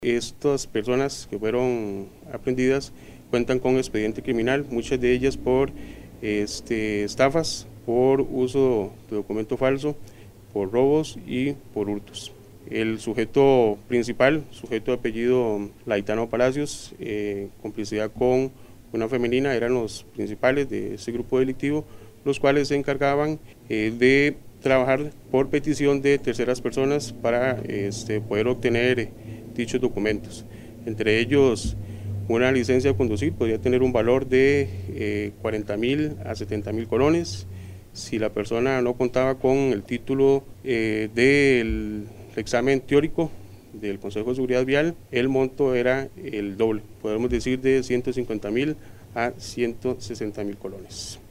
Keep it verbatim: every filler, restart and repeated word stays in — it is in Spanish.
Estas personas que fueron aprendidas cuentan con expediente criminal, muchas de ellas por este, estafas, por uso de documento falso, por robos y por hurtos. El sujeto principal, sujeto de apellido Laitano Palacios, eh, complicidad con una femenina, eran los principales de ese grupo delictivo, los cuales se encargaban eh, de trabajar por petición de terceras personas para este, poder obtener dichos documentos. Entre ellos, una licencia de conducir podría tener un valor de eh, cuarenta mil a setenta mil colones. Si la persona no contaba con el título eh, del examen teórico del Consejo de Seguridad Vial, el monto era el doble, podemos decir de ciento cincuenta mil a ciento sesenta mil colones.